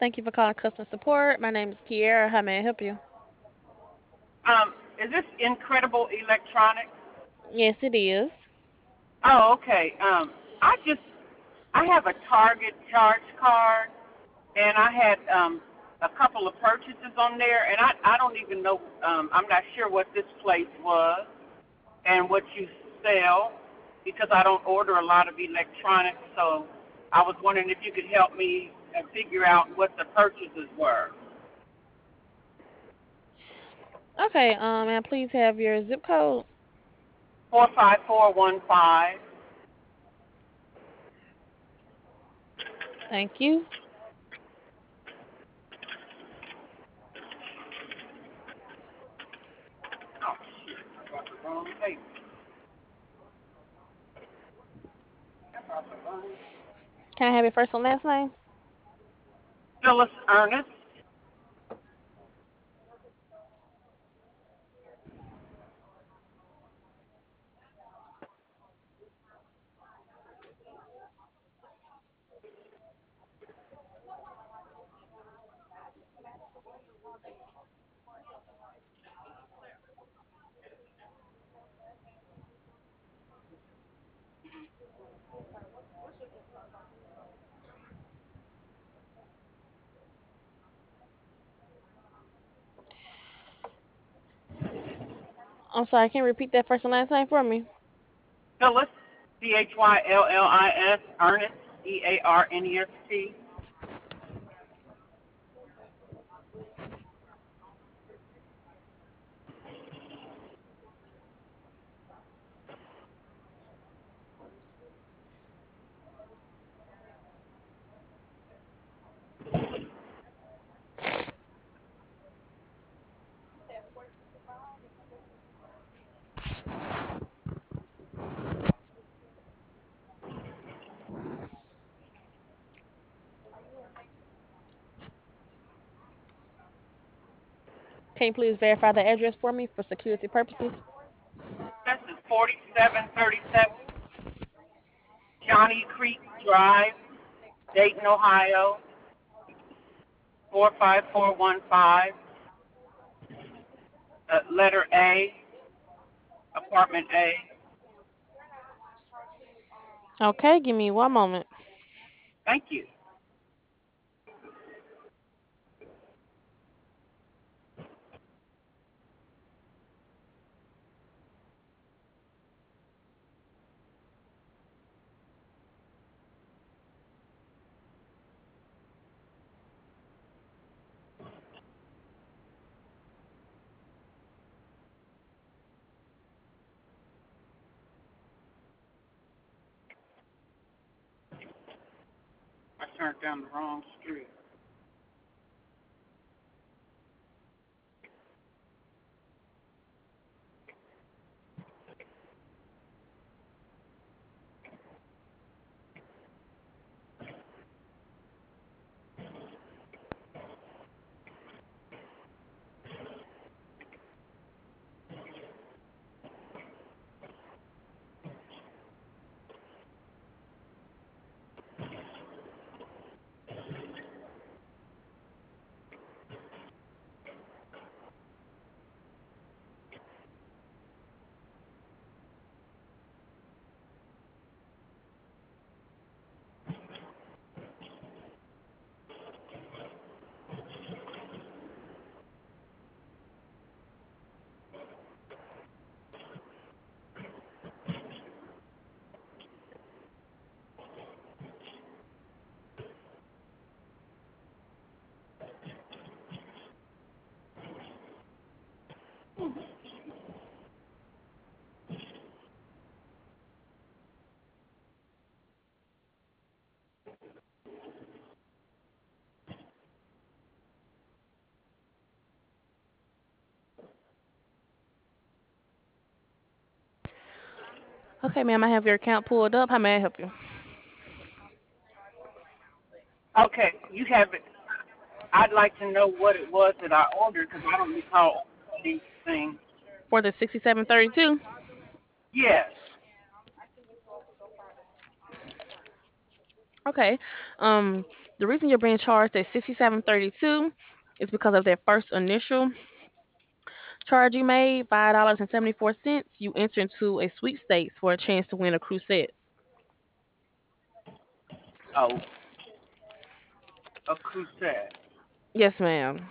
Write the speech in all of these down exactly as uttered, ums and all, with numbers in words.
Thank you for calling customer support. My name is Kiera. How may I help you? Um, is this Incredible Electronics? Yes, it is. Oh, okay. Um, I just I have a Target charge card, and I had um a couple of purchases on there, and I I don't even know. Um, I'm not sure what this place was and what you sell because I don't order a lot of electronics. So I was wondering if you could help me uh, figure out what the purchases were. Okay, um, and please have your zip code. Four five four one five. Thank you. Oh shit! I got the wrong paper. I got the wrong. Can I have your first and last name? Phyllis Ernest. I'm sorry, can you repeat that first and last name for me? Phyllis, C H Y L L I S, Ernest, E A R N E S T. Can you please verify the address for me for security purposes? This is forty-seven thirty-seven Johnny Creek Drive, Dayton, Ohio, four five four one five. Uh, letter A, apartment A. Okay, give me one moment. Thank you. I turned down the wrong street. Okay, ma'am, I have your account pulled up. How may I help you? Okay, you have it. I'd like to know what it was that I ordered because I don't recall ordering anything. For the sixty-seven thirty-two? Yes. Okay. Um, the reason you're being charged at sixty-seven thirty-two is because of that first initial charge you made, five dollars and seventy-four cents. You enter into a sweepstakes for a chance to win a cruise set. Oh, a crusade. Yes, ma'am.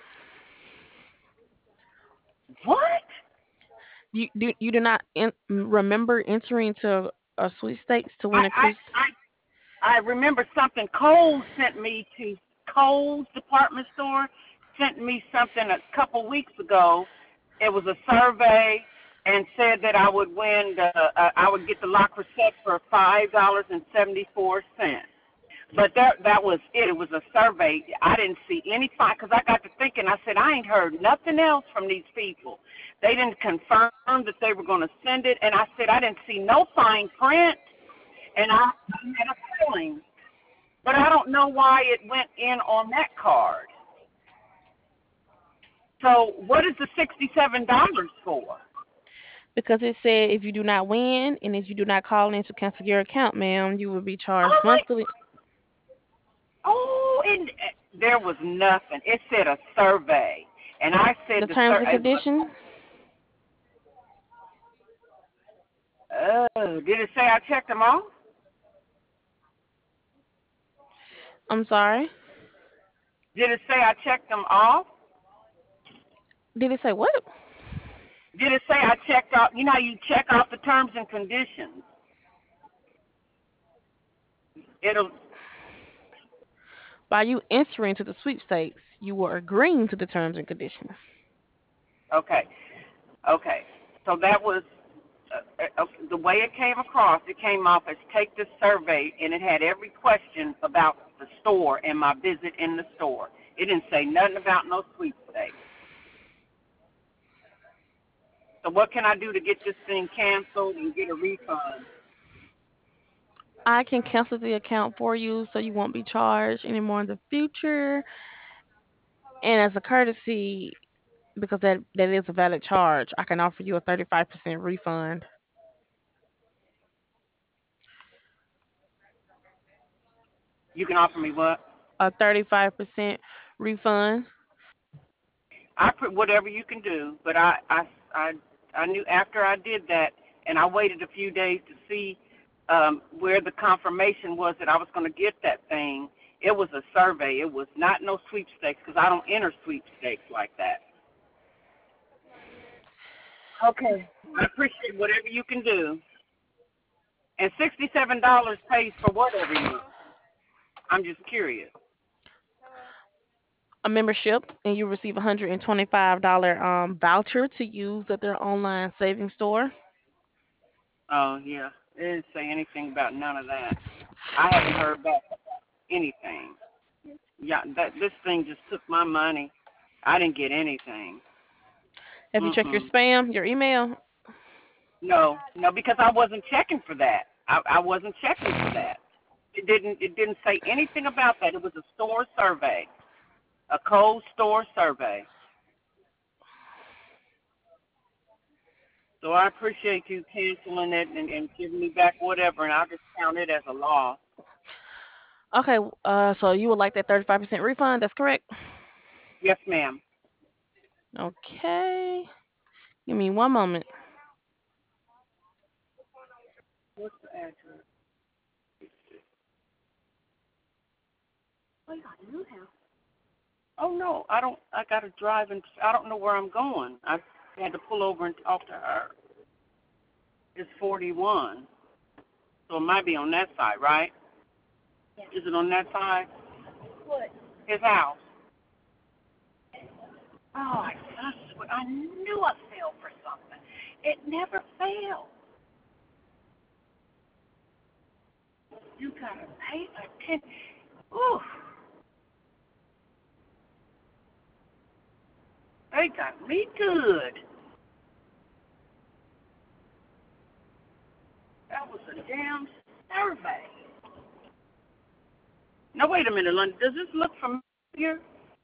What? You do you do not in, remember entering to a sweepstakes to I win a cruise? I I I remember something. Kohl's sent me to Kohl's department store sent me something a couple weeks ago. It was a survey and said that I would win the uh, I would get the lock set for five dollars and seventy four cents. But that that was it. It was a survey. I didn't see any fine because I got to thinking. I said I ain't heard nothing else from these people. They didn't confirm that they were going to send it, and I said I didn't see no fine print, and I had a feeling, but I don't know why it went in on that card. So what is the sixty-seven dollars for? Because it said if you do not win and if you do not call in to cancel your account, ma'am, you will be charged Oh my! monthly. Oh, and uh, there was nothing. It said a survey, and I said The the terms and survey. conditions. Oh, did it say I checked them off? I'm sorry. Did it say I checked them off? Did it say what? Did it say I checked off? You know how you check off the terms and conditions? It'll. By you entering to the sweepstakes, you were agreeing to the terms and conditions. Okay. Okay. So that was uh, uh, the way it came across. It came off as take this survey, and it had every question about the store and my visit in the store. It didn't say nothing about no sweepstakes. So what can I do to get this thing canceled and get a refund? I can cancel the account for you so you won't be charged anymore in the future. And as a courtesy, because that, that is a valid charge, I can offer you a thirty-five percent refund. You can offer me what? A thirty-five percent refund. I put whatever you can do, but I, I, I, I knew after I did that, and I waited a few days to see um, where the confirmation was that I was going to get that thing. It was a survey. It was not no sweepstakes because I don't enter sweepstakes like that. Okay. I appreciate whatever you can do. And sixty-seven dollars pays for what every month? I'm just curious. A membership, and you receive a one hundred twenty-five dollars um, voucher to use at their online savings store. Oh, yeah. It didn't say anything about none of that. I haven't heard back anything. Yeah, that this thing just took my money. I didn't get anything. Have you checked your Mm-mm. spam, your email? No, no, because I wasn't checking for that. I, I wasn't checking for that. It didn't. It didn't say anything about that. It was a store survey, a cold store survey. So I appreciate you canceling it and, and giving me back whatever, and I'll just count it as a loss. Okay, uh, so you would like that thirty-five percent refund? That's correct. Yes, ma'am. Okay, give me one moment. What's the address? Oh, yeah, new house. Oh no, I don't. I got to drive, and I don't know where I'm going. I had to pull over and talk to her. It's forty-one, so it might be on that side, right? Yeah. Is it on that side? What? His house. Oh, I, I swear, I knew I fell for something. It never fails. You gotta pay attention. Ooh, they got me good. That was a damn survey. Now wait a minute, London. Does this look familiar?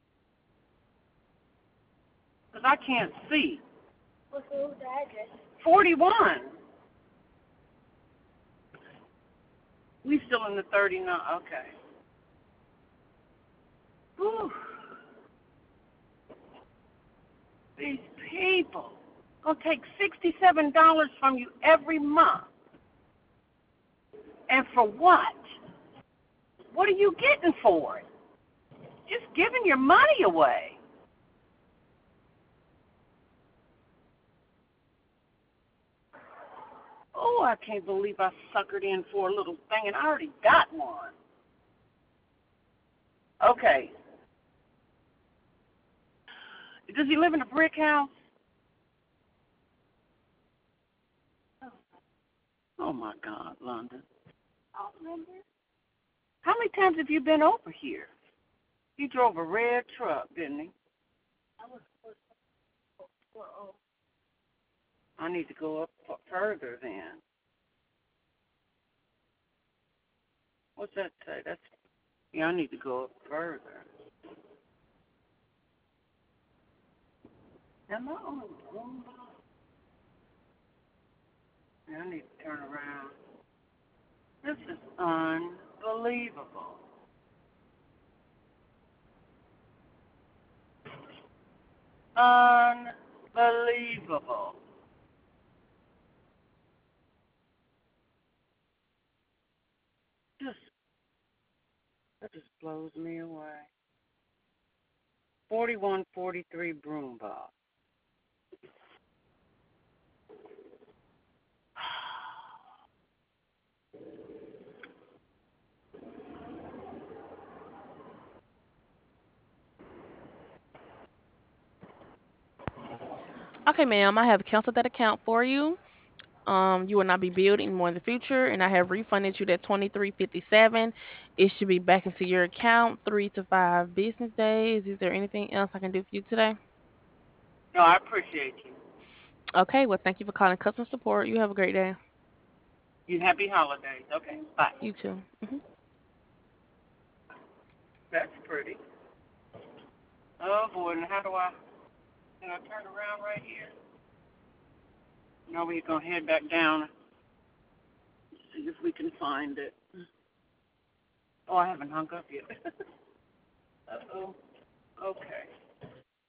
Because I can't see. What's the address? forty-one. We still in the thirty-nine. Okay. I'll take sixty-seven dollars from you every month. And for what? What are you getting for it? Just giving your money away. Oh, I can't believe I suckered in for a little thing and I already got one. Okay. Does he live in a brick house? Oh, my God, London. How many times have you been over here? He drove a red truck, didn't he? I need to go up f- further then. What's that say? That's yeah. I need to go up further. Am I on the wrong bus? Yeah, I need to turn around. This is unbelievable. Unbelievable. Just that just blows me away. Forty-one forty-three Broombach. Okay, ma'am, I have canceled that account for you. Um, you will not be billed anymore in the future, and I have refunded you that twenty three fifty seven. It should be back into your account three to five business days. Is there anything else I can do for you today? No, I appreciate you. Okay, well, thank you for calling customer support. You have a great day. You happy holidays. Okay, bye. You too. Hmm. That's pretty. Oh boy, and how do I? Can I turn around right here? No, we're gonna head back down. See if we can find it. Oh, I haven't hung up yet. Uh oh. Okay.